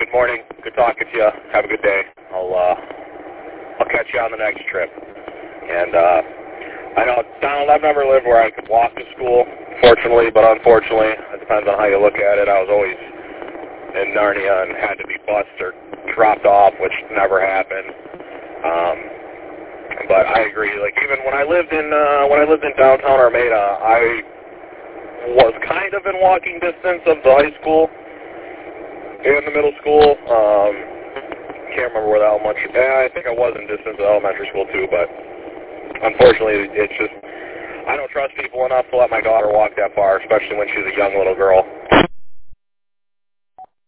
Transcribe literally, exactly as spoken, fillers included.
good morning. Good talking to you. Have a good day. I'll uh, I'll catch you on the next trip. And uh, I know, Donald, I've never lived where I could walk to school, fortunately, but unfortunately, it depends on how you look at it. I was always in Narnia and had to be bused or dropped off, which never happened. Um, but I agree. Like even when I lived in uh, when I lived in downtown Armada, I was kind of in walking distance of the high school and the middle school. Um, can't remember where the elementary. Eh, I think I was in distance of elementary school too, but unfortunately, it's just I don't trust people enough to let my daughter walk that far, especially when she's a young little girl.